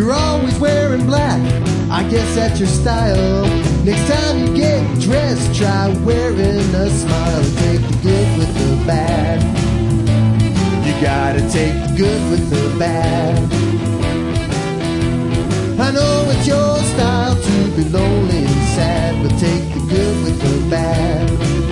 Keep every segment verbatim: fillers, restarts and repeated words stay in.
You're always wearing black, I guess that's your style. Next time you get dressed, try wearing a smile. Take the good with the bad. You gotta take the good with the bad. I know it's your style to be lonely and sad, but take the good with the bad.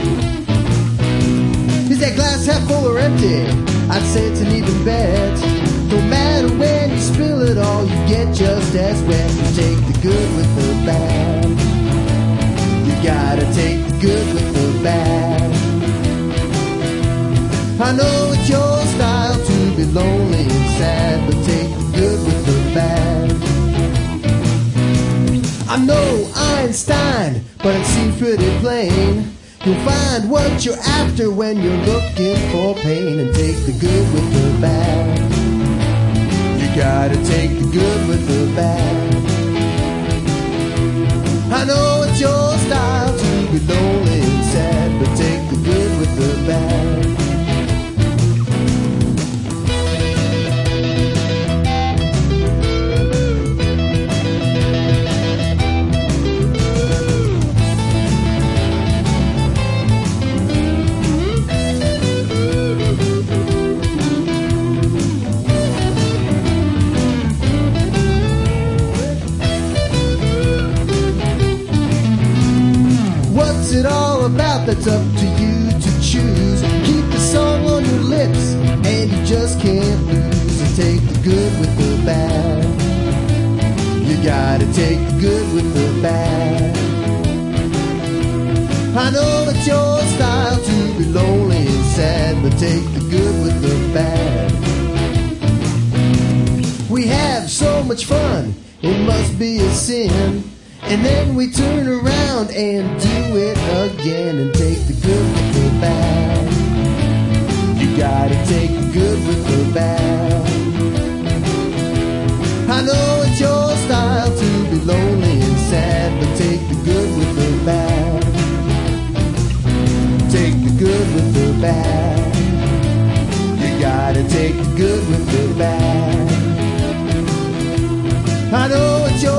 Is that glass half full or empty? I'd say it's an even bet. No matter when you spill it all, you get just as wet. You take the good with the bad. You gotta take the good with the bad. I know it's your style to be lonely and sad, but take the good with the bad. I'm no Einstein, but I see pretty plain. You'll find what you're after when you're looking for pain, and take the good with the bad. You gotta take the good with the bad. I know it's your style to be lonely and sad, but take the good with the bad. It all about, that's up to you to choose. Keep the song on your lips and you just can't lose. And take the good with the bad. You gotta take the good with the bad. I know it's your style to be lonely and sad, but take the good with the bad. We have so much fun, it must be a sin. And then we turn around and do it again, and take the good with the bad. You gotta take the good with the bad. I know it's your style to be lonely and sad, but take the good with the bad. Take the good with the bad. You gotta take the good with the bad. I know it's your